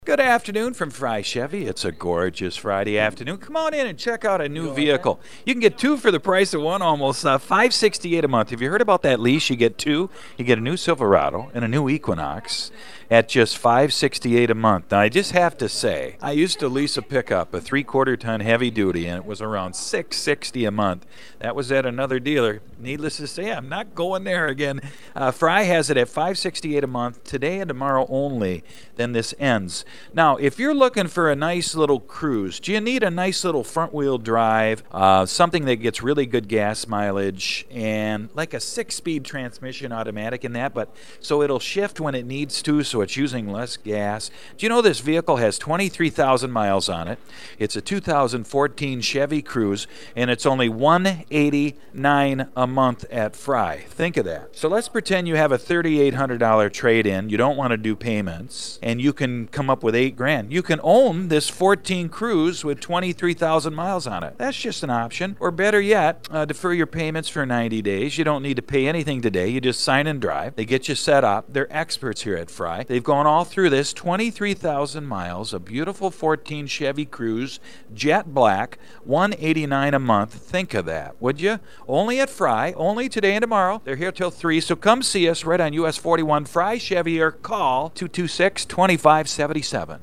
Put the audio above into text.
Good afternoon from Fry Chevy. It's a gorgeous Friday afternoon. Come on in and check out a new vehicle. You can get two for the price of one, almost $568 a month. Have you heard about that lease? You get two. You get a new Silverado and a new Equinox at just $568 a month. Now, I just have to say, I used to lease a pickup, a 3/4 ton heavy duty, and it was around $660 a month. That was at another dealer. Needless to say, I'm not going there again. Fry has it at $568 a month today and tomorrow only. Then this ends. Now, if you're looking for a nice little cruise, do you need a nice little front-wheel drive, something that gets really good gas mileage, and like a 6-speed transmission automatic in that, but so it'll shift when it needs to, so it's using less gas. Do you know this vehicle has 23,000 miles on it? It's a 2014 Chevy Cruze, and it's only $189 a month at Fry. Think of that. So let's pretend you have a $3,800 trade-in. You don't want to do payments, and you can come up with $8,000. You can own this 14 Cruze with 23,000 miles on it. That's just an option. Or better yet, defer your payments for 90 days. You don't need to pay anything today. You just sign and drive. They get you set up. They're experts here at Fry. They've gone all through this. 23,000 miles, a beautiful 14 Chevy Cruze, jet black, $189 a month. Think of that, would you? Only at Fry, only today and tomorrow. They're here till 3, so come see us right on US 41 Fry Chevy or call 226-2577.